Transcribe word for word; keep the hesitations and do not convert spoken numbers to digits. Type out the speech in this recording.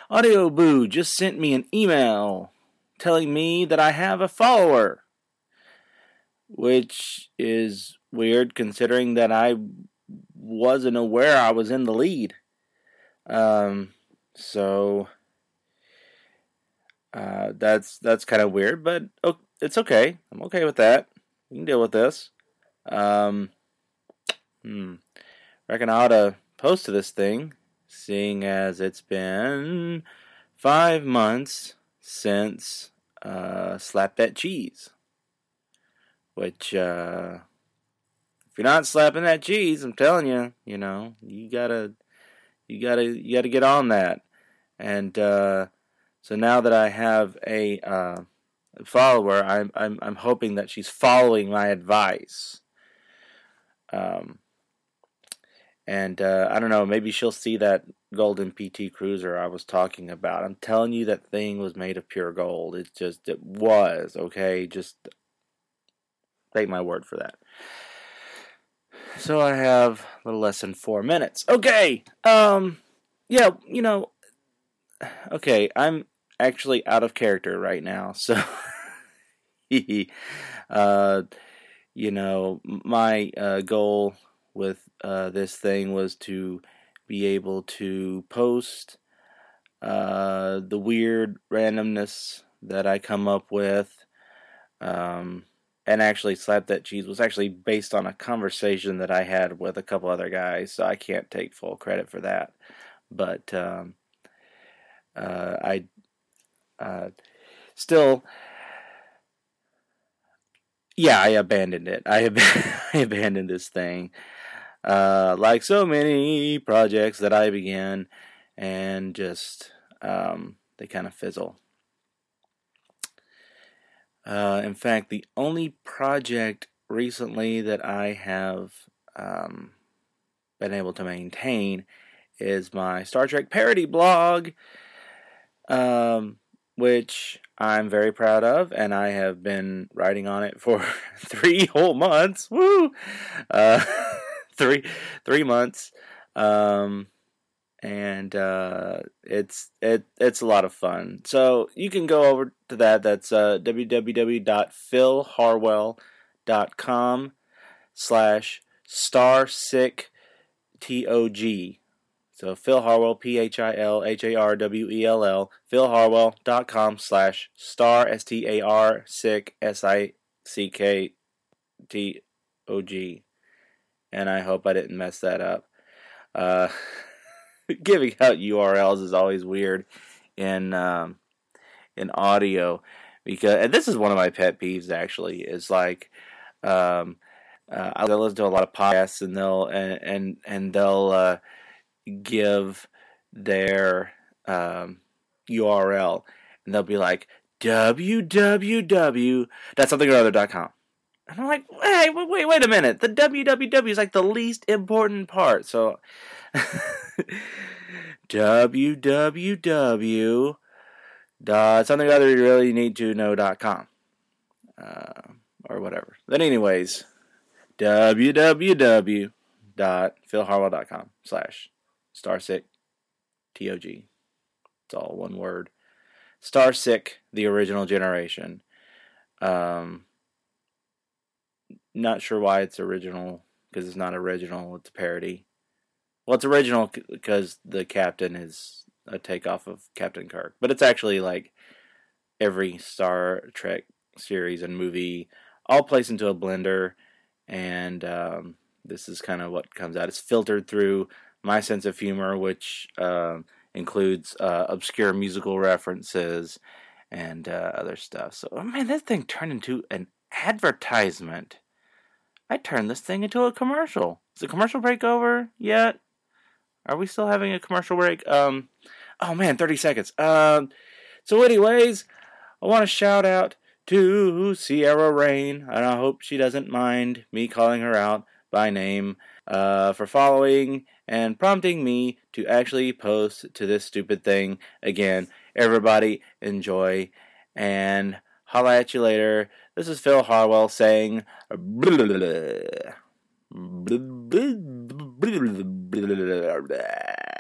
Audio Boo just sent me an email telling me that I have a follower, which is weird considering that I wasn't aware I was in the lead. Um, so uh, that's that's kind of weird, but oh, it's okay. I'm okay with that. We can deal with this. Um, hmm. Reckon I ought to post to this thing, seeing as it's been five months since uh, Slap That Cheese. Which, uh, if you're not slapping that cheese, I'm telling you, you know, you gotta, you gotta, you gotta get on that. And uh, so now that I have a uh, follower, I'm, I'm, I'm hoping that she's following my advice. Um. And, uh, I don't know, maybe she'll see that golden P T Cruiser I was talking about. I'm telling you, that thing was made of pure gold. It just, it was, okay? Just take my word for that. So I have a little less than four minutes. Okay, um, yeah, you know, okay, I'm actually out of character right now, so, uh, you know, my, uh, goal with uh, this thing was to be able to post uh, the weird randomness that I come up with, um, and actually Slap That Cheese was actually based on a conversation that I had with a couple other guys, so I can't take full credit for that. But um, uh, I uh, still, yeah, I abandoned it. I, ab- I abandoned this thing. Uh, like so many projects that I began, and just, um, they kind of fizzle. Uh, in fact, the only project recently that I have um, been able to maintain is my Star Trek parody blog, um, which I'm very proud of, and I have been writing on it for three whole months. Woo! Uh, three three months, um, and uh, it's it it's a lot of fun. So you can go over to that. That's uh, w w w dot phil harwell dot com slash starsick t o g. So Phil Harwell, P H I L H A R W E L L, phil harwell dot com slash star S T A R sick S I C K T O G. And I hope I didn't mess that up. Uh, giving out U R Ls is always weird in um, in audio, because, and this is one of my pet peeves actually, is like um, uh, I listen to a lot of podcasts, and they'll and and, and they'll uh, give their um, U R L, and they'll be like w w w dot something or other dot com. And I'm like, hey, wait, wait, wait a minute. The w w w is like the least important part. So, w w w dot something or other you really need to know dot com. Uh, or whatever. But anyways, w w w dot phil harwell dot com slash starsick T O G. It's all one word. Starsick, the original generation. Um... Not sure why it's original, because it's not original, it's a parody. Well, it's original because the captain is a takeoff of Captain Kirk. But it's actually like every Star Trek series and movie all placed into a blender. And um, this is kind of what comes out. It's filtered through my sense of humor, which uh, includes uh, obscure musical references and uh, other stuff. So, oh man, that thing turned into an advertisement. I turned this thing into a commercial. Is the commercial break over yet? Are we still having a commercial break? Um, oh man, thirty seconds. Um, so anyways, I want to shout out to Sierra Rain, and I hope she doesn't mind me calling her out by name, uh, for following and prompting me to actually post to this stupid thing again. Everybody enjoy, and holla at you later. This is Phil Harwell saying blah, blah, blah, blah, blah, blah, blah, blah.